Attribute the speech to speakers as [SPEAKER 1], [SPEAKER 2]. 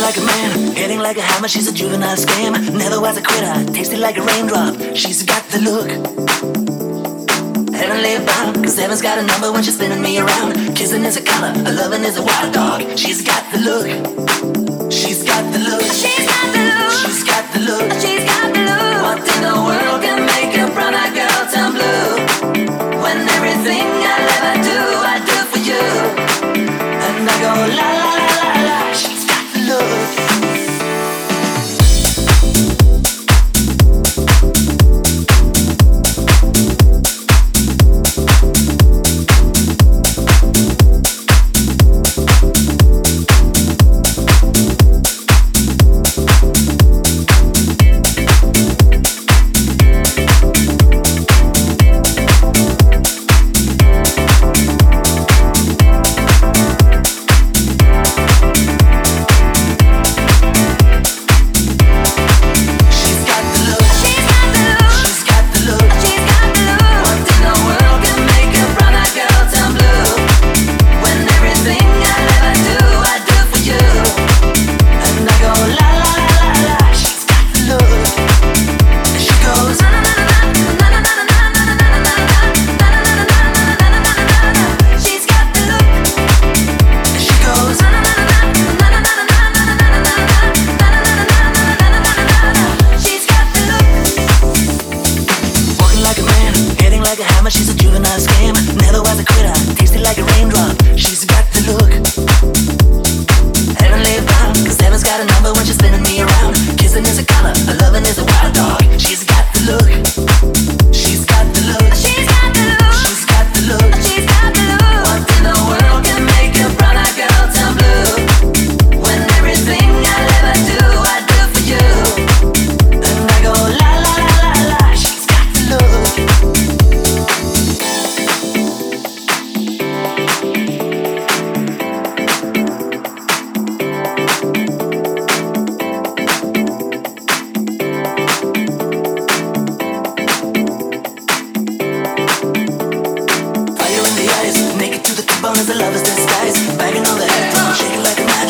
[SPEAKER 1] like a man, hitting like a hammer, she's a juvenile scam. Never was a quitter, tasted like a raindrop. She's got the look, heavenly bound. Cause heaven's got a number when she's spinning me around. Kissing is a color, a loving is a wild dog. She's got the look, she's got the look, she's got the look, she's got the look, she's got the look. What in the world can make a brown-eyed girl turn blue? When everything I'll ever do, I do for you. And I go la la la la la. She's got the look. She's a juvenile scam. Never was a quitter, tasted like a raindrop. She's got the look, heavenly bound. Cause heaven's got a number when she's spinning me around. Kissing is a color, a loving is a wild dog. She's got the look, she's got the look, she's got the look, she's got the look, she's got the look. What in the world can make a brown-eyed girl turn blue? When everything I'll ever do, I do for you. And I go la la la la la. She's got the look. Naked to the tip bone as a lover's disguise. Bagging on the head drum, shaking like a match.